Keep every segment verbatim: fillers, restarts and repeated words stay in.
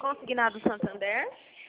consignado Santander?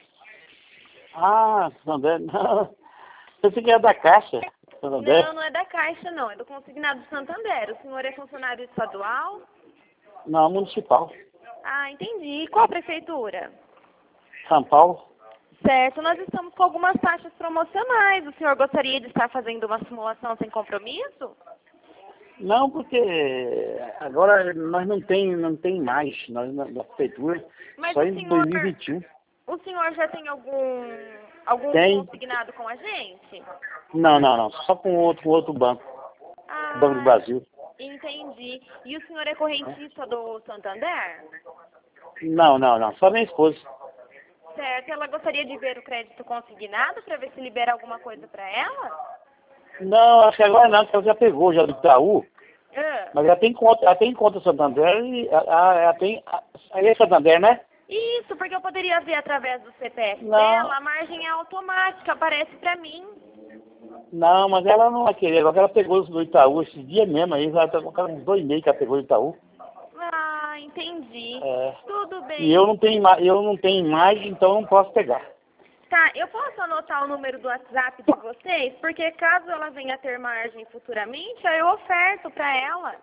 Ah, Santander, não. Pensei que era da Caixa, Santander. Não, não é da Caixa, não. É do consignado Santander. O senhor é funcionário estadual? Não, municipal. Ah, entendi. E qual prefeitura? São Paulo. Certo, nós estamos com algumas taxas promocionais. O senhor gostaria de estar fazendo uma simulação sem compromisso? Não, porque agora nós não tem, não tem mais, nós na, na prefeitura, Mas só o em senhor, dois mil e vinte e um. o senhor já tem algum, algum Tem? consignado com a gente? Não, não, não, só com outro, com outro banco, Banco do Ah, Brasil. entendi. E o senhor é correntista do Santander? Não, não, não, só minha esposa. Certo, ela gostaria de ver o crédito consignado para ver se libera alguma coisa para ela? Não, acho que agora não, porque ela já pegou já do Itaú, Ah, mas ela tem conta, ela tem conta Santander e ela, ela tem, aí é Santander, né? isso, porque eu poderia ver através do C P F Não. dela, a margem é automática, aparece para mim. Não, mas ela não vai querer, agora ela pegou do Itaú esse dia mesmo, aí já tá com uns dois meses que ela pegou do Itaú. Ah, entendi. É. Tudo bem. E eu não tenho mais, eu não tenho mais, então não posso pegar. Tá, eu posso anotar o número do WhatsApp de vocês? Porque caso ela venha a ter margem futuramente, aí eu oferto para ela.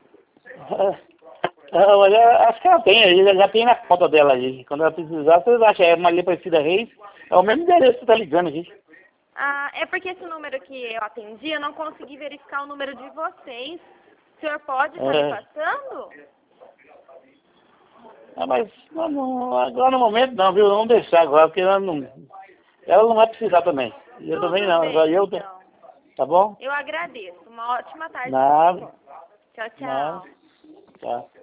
Ah, mas eu acho que ela tem aí, ela já tem na conta dela aí. Quando ela precisar, vocês acham, é Maria Aparecida Reis, é o mesmo endereço que tá ligando aqui. Ah, é porque esse número que eu atendi, eu não consegui verificar o número de vocês. O senhor pode estar É. me passando? Ah, mas não, não, agora no momento não, viu? Vamos deixar agora, porque ela não, ela não vai precisar também. E eu Tudo também não, bem, agora eu, então. tá bom? Eu agradeço. Uma ótima tarde. Nada, Tchau, nada, tchau. tá.